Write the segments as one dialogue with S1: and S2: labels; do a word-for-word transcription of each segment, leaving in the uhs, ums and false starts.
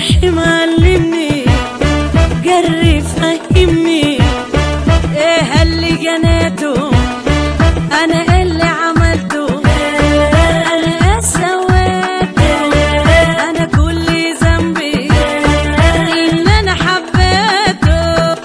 S1: روحي معلمني قرب فهمني ايه اللي جنيته انا اللي عملته انا ايه سويته انا كل ذنبي ان انا حبيته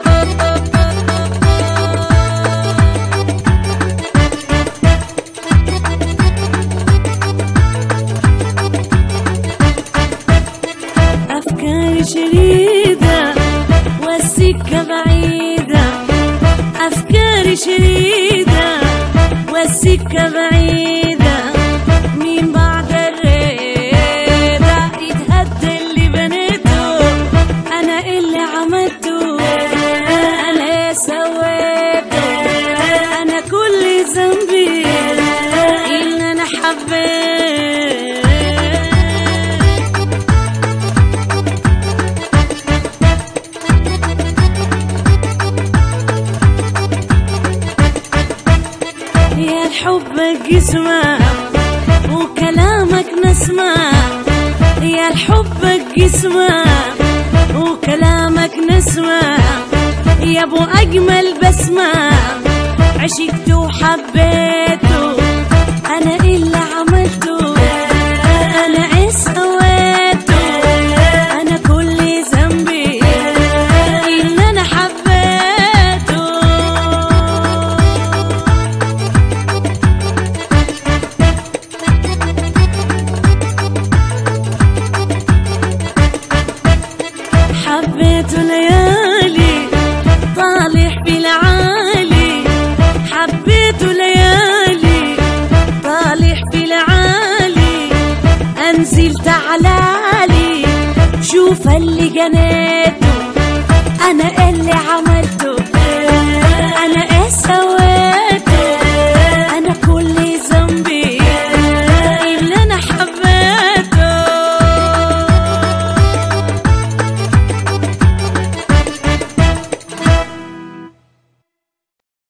S1: افكاري شريدة والسكة بعيدة افكاري شريدة والسكة بعيدة مين بعد الريدة يتهدى اللي بنيته انا اللي عملته انا سويته انا كل ذنبي ان انا حبيت. يا حبك اسمع وكلامك نسمع يا حبك اسمع وكلامك نسمع يا ابو اجمل بسمع عشقته وحبيته انا اللي عملته انا ايه سويته انا كل ذنبي ان انا حبيته. حبيته ليالي طالع في العالي حبيته ليالي طالع في العالي انزل تعالالي شوف اللي جنيته انا اللي عملته